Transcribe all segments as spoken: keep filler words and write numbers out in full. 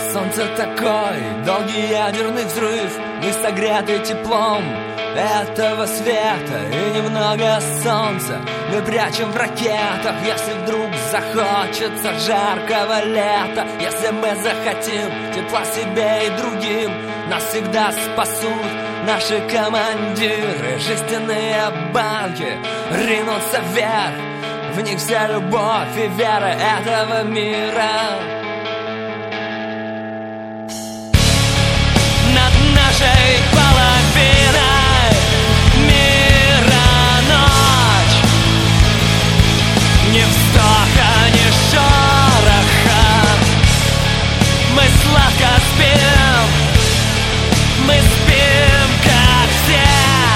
солнце такой, долгий ядерный взрыв. Мы согреты теплом этого света и немного солнца мы прячем в ракетах. Если вдруг захочется жаркого лета, если мы захотим тепла себе и другим, нас всегда спасут наши командиры. Жестяные банки ринутся вверх, в них вся любовь и вера этого мира. Над нашей половиной мира ночь, ни вздоха, ни шороха. Мы сладко спим, мы спим, как все,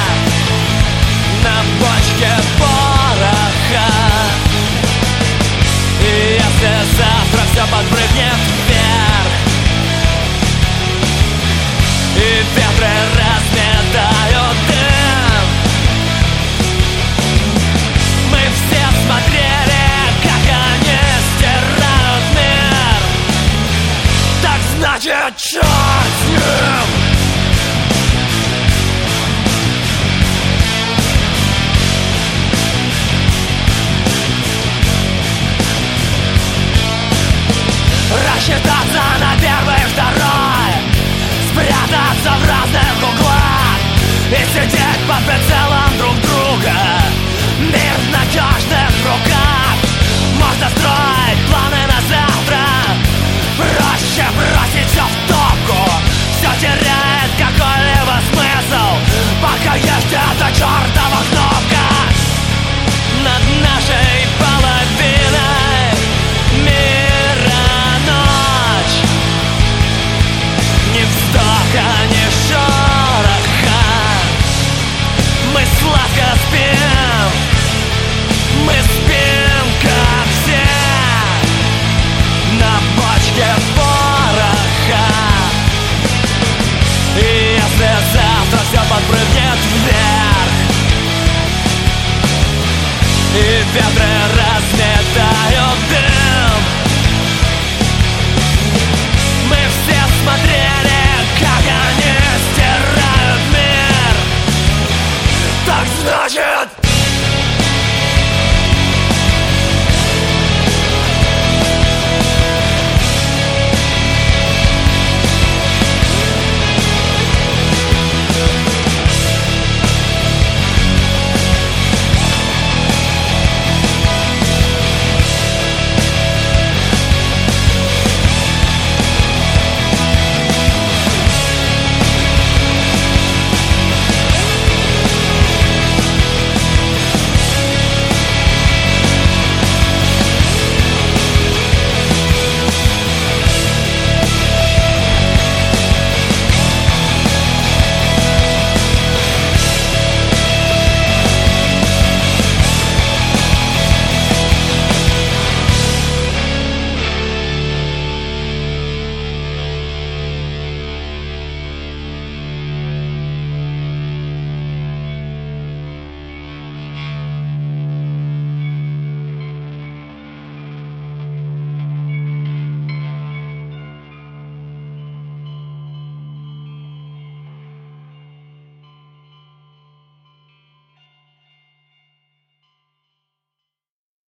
на бочке пороха. И если завтра все подпрыгнет вверх, и ветры разметают дым, мы все смотрели, как они стирают мир. Так значит, черт с ним! Рассчитаться на первый и второй, спрятаться в разных углах и сидеть под прицелом друг друга. Мир в надежных руках. Можно строить планы на завтра, проще бросить все в топку. Все теряет какой-либо смысл, пока есть эта чертова кнопка. Над нашей половиной мира ночь, ни вздоха, ни шороха. Мы сладко спим, мы спим, как все, на бочке пороха. И если завтра все подпрыгнет вверх, и ветры разметают дым, мы все смотрели, как они стирают мир. Так значит,